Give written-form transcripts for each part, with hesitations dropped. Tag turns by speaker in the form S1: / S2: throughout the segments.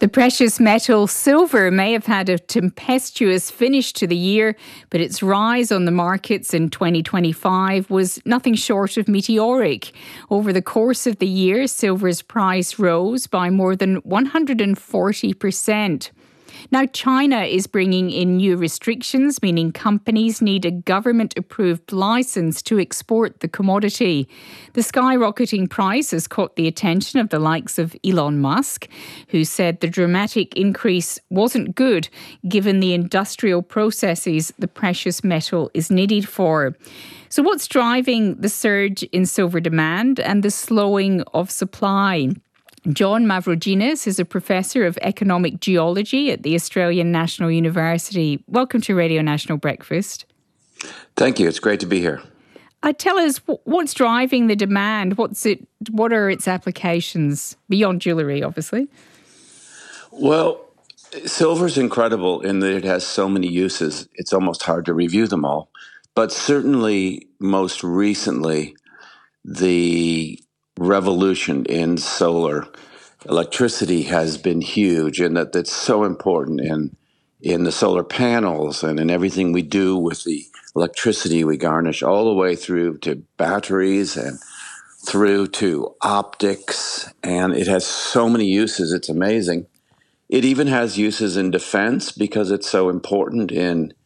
S1: The precious metal silver may have had a tempestuous finish to the year, but its rise on the markets in 2025 was nothing short of meteoric. Over the course of the year, silver's price rose by more than 140%. Now, China is bringing in new restrictions, meaning companies need a government-approved license to export the commodity. The skyrocketing price has caught the attention of the likes of Elon Musk, who said the dramatic increase wasn't good given the industrial processes the precious metal is needed for. So what's driving the surge in silver demand and the slowing of supply? John Mavroginis is a professor of economic geology at the Australian National University. Welcome to Radio National Breakfast.
S2: Thank you. It's great to be here.
S1: Tell us, what's driving the demand? What are its applications beyond jewellery, obviously?
S2: Well, silver's incredible in that it has so many uses. It's almost hard to review them all. But certainly, most recently, the revolution in solar electricity has been huge, and that's so important in the solar panels and in everything we do with the electricity we garnish, all the way through to batteries and through to optics. And it has so many uses. It's amazing. It even has uses in defense because it's so important in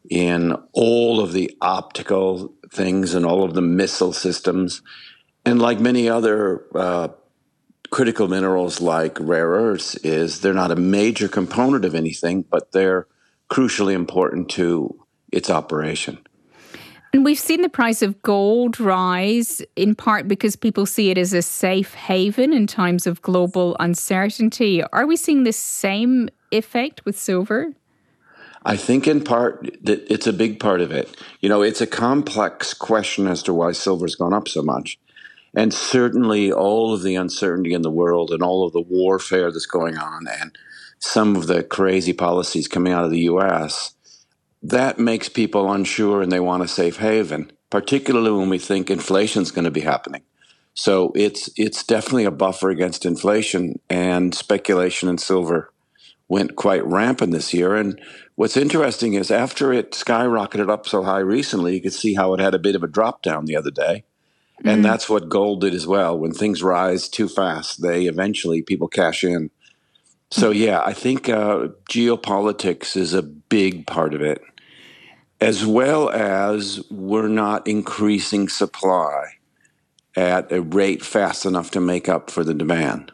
S2: all of the optical things and all of the missile systems. And like many other critical minerals like rare earths, they're not a major component of anything, but they're crucially important to its operation.
S1: And we've seen the price of gold rise in part because people see it as a safe haven in times of global uncertainty. Are we seeing the same effect with silver?
S2: I think in part that it's a big part of it. It's a complex question as to why silver's gone up so much. And certainly all of the uncertainty in the world and all of the warfare that's going on and some of the crazy policies coming out of the U.S., that makes people unsure and they want a safe haven, particularly when we think inflation's going to be happening. So it's definitely a buffer against inflation, and speculation in silver went quite rampant this year. And what's interesting is after it skyrocketed up so high recently, you could see how it had a bit of a drop down the other day. And that's what gold did as well. When things rise too fast, people cash in. So, yeah, I think geopolitics is a big part of it, as well as we're not increasing supply at a rate fast enough to make up for the demand.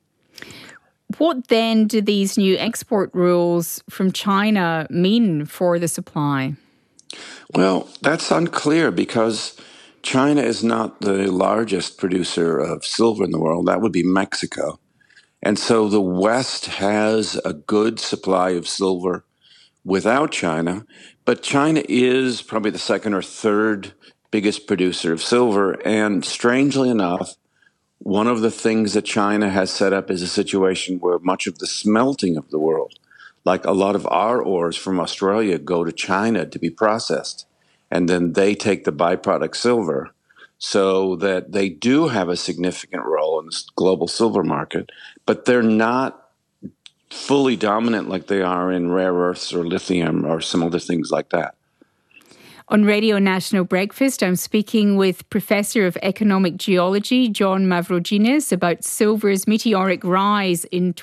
S1: What then do these new export rules from China mean for the supply?
S2: Well, that's unclear because China is not the largest producer of silver in the world. That would be Mexico. And so the West has a good supply of silver without China, but China is probably the second or third biggest producer of silver. And strangely enough, one of the things that China has set up is a situation where much of the smelting of the world, like a lot of our ores from Australia, go to China to be processed. And then they take the byproduct silver, so that they do have a significant role in the global silver market, but they're not fully dominant like they are in rare earths or lithium or some other things like that.
S1: On Radio National Breakfast, I'm speaking with Professor of Economic Geology, John Mavroginis, about silver's meteoric rise in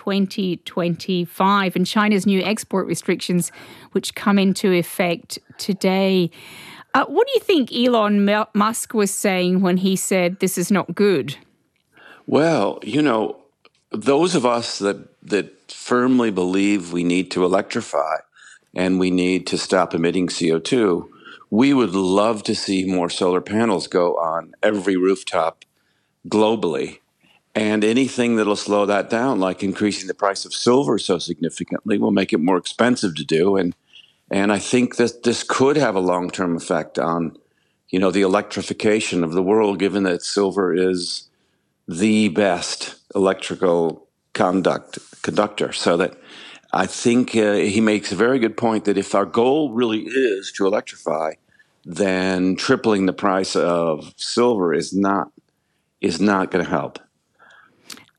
S1: 2025 and China's new export restrictions, which come into effect today. What do you think Elon Musk was saying when he said this is not good?
S2: Well, those of us that firmly believe we need to electrify and we need to stop emitting CO2, we would love to see more solar panels go on every rooftop globally. And anything that'll slow that down, like increasing the price of silver so significantly, will make it more expensive to do. And I think that this could have a long-term effect on, the electrification of the world, given that silver is the best electrical conductor. So that I think he makes a very good point that if our goal really is to electrify, then tripling the price of silver is not going to help.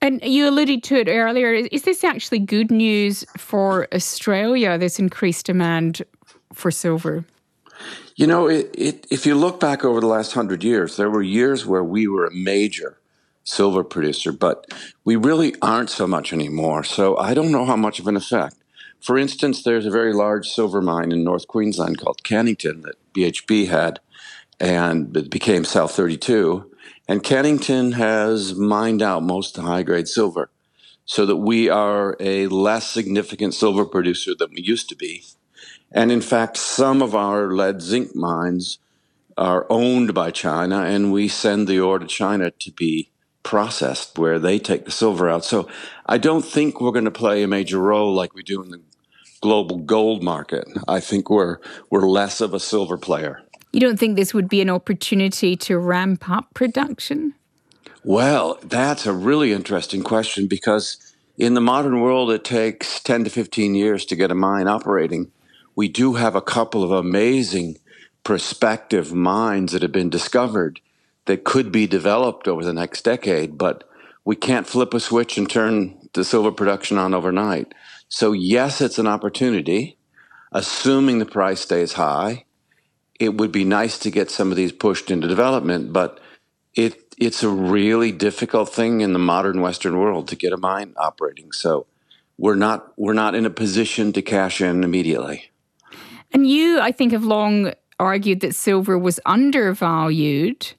S1: And you alluded to it earlier. Is this actually good news for Australia, this increased demand for silver?
S2: You know, if you look back over the last 100 years, there were years where we were a major silver producer, but we really aren't so much anymore. So I don't know how much of an effect. For instance, there's a very large silver mine in North Queensland called Cannington that BHP had, and it became South 32. And Cannington has mined out most of the high-grade silver, so that we are a less significant silver producer than we used to be. And in fact, some of our lead zinc mines are owned by China, and we send the ore to China to be processed where they take the silver out. So I don't think we're going to play a major role like we do in the global gold market. I think we're less of a silver player.
S1: You don't think this would be an opportunity to ramp up production?
S2: Well, that's a really interesting question, because in the modern world, it takes 10 to 15 years to get a mine operating. We do have a couple of amazing prospective mines that have been discovered that could be developed over the next decade, but we can't flip a switch and turn the silver production on overnight. So yes, it's an opportunity, assuming the price stays high. It would be nice to get some of these pushed into development, but it's a really difficult thing in the modern Western world to get a mine operating. So we're not in a position to cash in immediately.
S1: And you, I think, have long argued that silver was undervalued.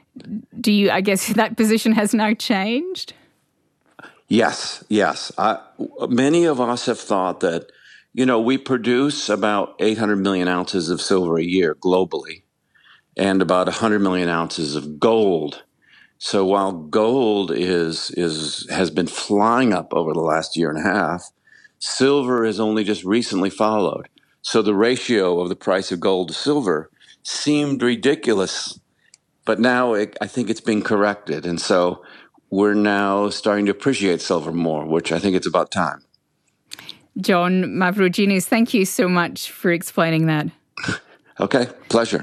S1: I guess that position has now changed?
S2: Yes. Many of us have thought that, we produce about 800 million ounces of silver a year globally, and about 100 million ounces of gold. So while gold has been flying up over the last year and a half, silver has only just recently followed. So the ratio of the price of gold to silver seemed ridiculous, but now I think it's being corrected. And so we're now starting to appreciate silver more, which I think it's about time.
S1: John Mavrogiannis, thank you so much for explaining that.
S2: Okay, pleasure.